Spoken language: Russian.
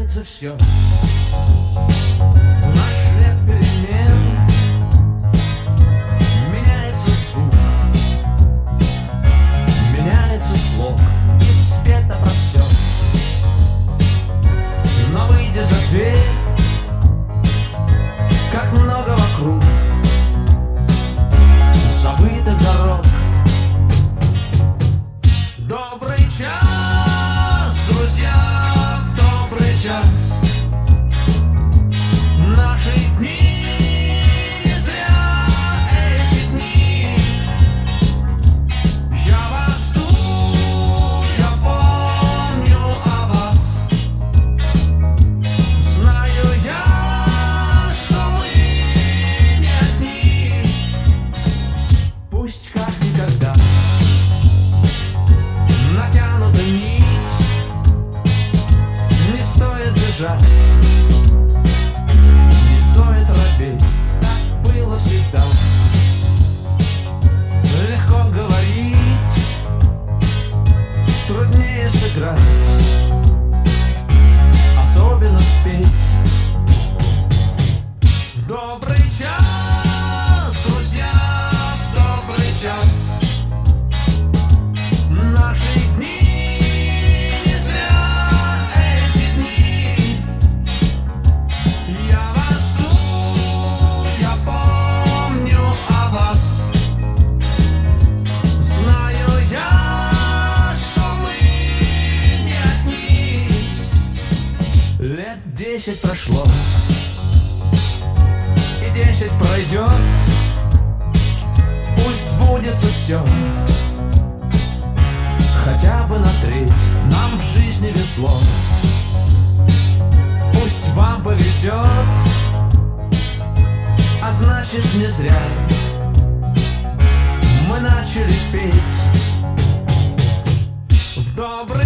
меняется все. В наш век перемен меняется звук, меняется слог и спето про все. Но выйдя за дверь, как много вокруг забытых дорог. Добрый час, друзья, в добрый час. Наши дни не зря эти дни. Я вас жду, я помню о вас. Знаю я, что мы не одни. Пусть как никогда натянута нить, не стоит бежать, не стоит робеть, так было всегда. Легко говорить, труднее сыграть, особенно спеть. В добрый час, друзья, в добрый час. Наши дни не зря эти дни. Я вас жду, я помню о вас. Знаю я, что мы не одни. Лет 10 прошло, и 10 пройдет. Пусть сбудется все, хотя бы на треть нам в жизни везло. Пусть вам повезет, а значит не зря мы начали петь в добрый